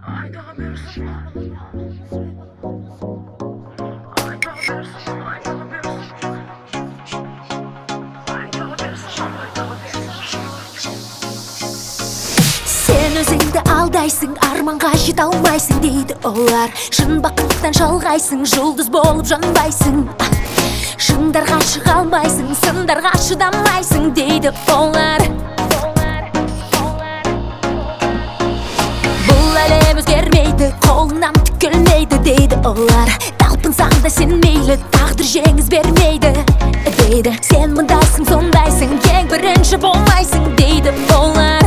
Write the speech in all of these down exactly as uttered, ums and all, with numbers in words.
Ayda habersin. Ayda habersin. Ayda habersin. Ayda habersin. Ayda habersin. Sen özüngde aldaysың, арманға жете алмайсың дейді олар. Шын бақыттан жалғайсың, жұлдыз болып жанбайсың. Шыңдарға шыға алмайсың, сындарға шыдамайсың дейді олар. Бұл әлем өзгермейді, қолыңнан түкілмейді дейді олар. Талпынсаң да сен мейлі, тағдыр жеңіс бермейді дейді. Сен мындайсың, сондайсың, ең бірінші болмайсың дейді олар.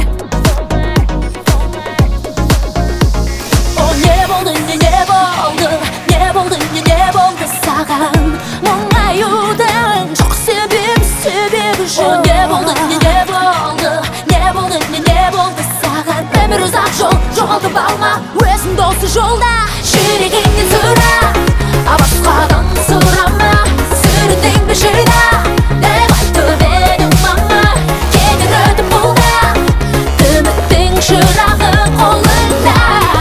Ne boldu, ne boldu, ne boldu, ne boldu sağan Muңаюдың жоқ себебі, себебі жоқ. Ne boldu, ne boldu, ne boldu, ne boldu sağan Өмір ұзақ жол, жоғалтып алма өзің досы жолда. Жүрегіңнен сұра, а басқадан сұрама. Сүріндің бе жида, деп айтып едің мама. Кетер өтіп бұл да, үміттің шырағы қолыңда.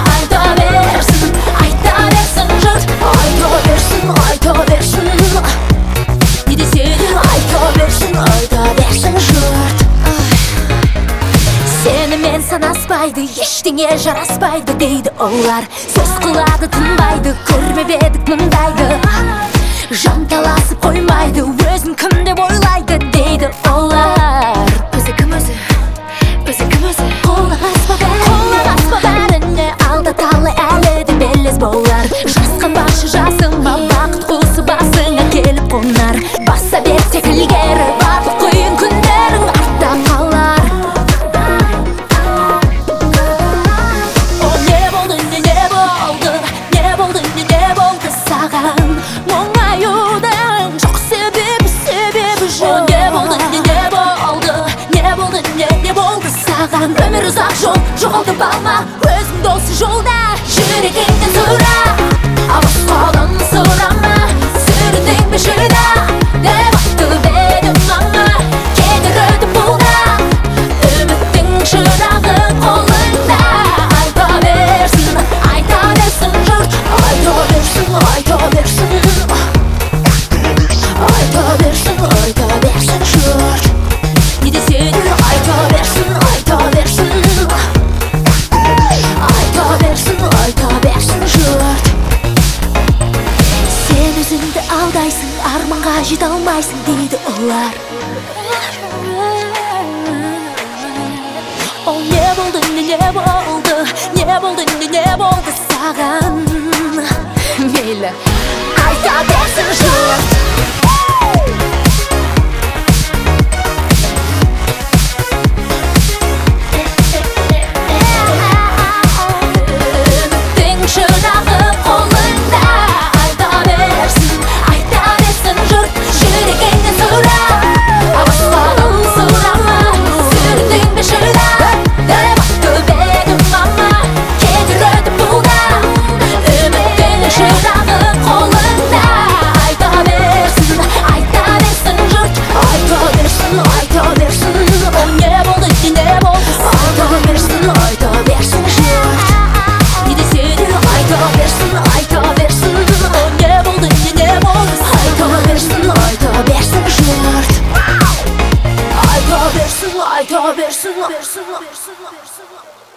Сенімен санаспайды, ештеңе жараспайды дейді олар. Сөз қылады, тынбайды, көрмеп едік мұндайды. Жанталасып қоймайды, өзін кім деп ойлайды дейді олар. Өзі кім өзі, өзі кім өзі. Қолға аспа бәріне, алда талай әлі де белес болар. Жасқа башы жасыма, бақыт құсы басыңа келіп қонар. Баса берсек ілгері, барлық қиын күндерің артта қалар. Мұңаюдың жоқ себебі, себебі жоқ. Не болды, не болды, не болды, не болды саған. Өмір ұзақ жол, жоғалтып алма өзің досы жолда. Жүрегіңнен сұра, а басқадан сұрама. Сүріндің бе жида, деп айтып едің мама. Кетер өтіп бұл да, үміттің шырағы қолыңда. Айта берсін, айта берсін жұрт. Айта берсін, айта берсін. Айта берсін, айта берсін жұрт. Не десе де айта берсін, айта берсін. Айта берсін, айта берсін жұрт. Сен өзіңді алдайсың, арманға жете алмайсың дейді олар. О, не болды, не болды, не болды, не болды саған. Мейлі, айта берсін жұрт. Ayta versin, versin, versin, versin.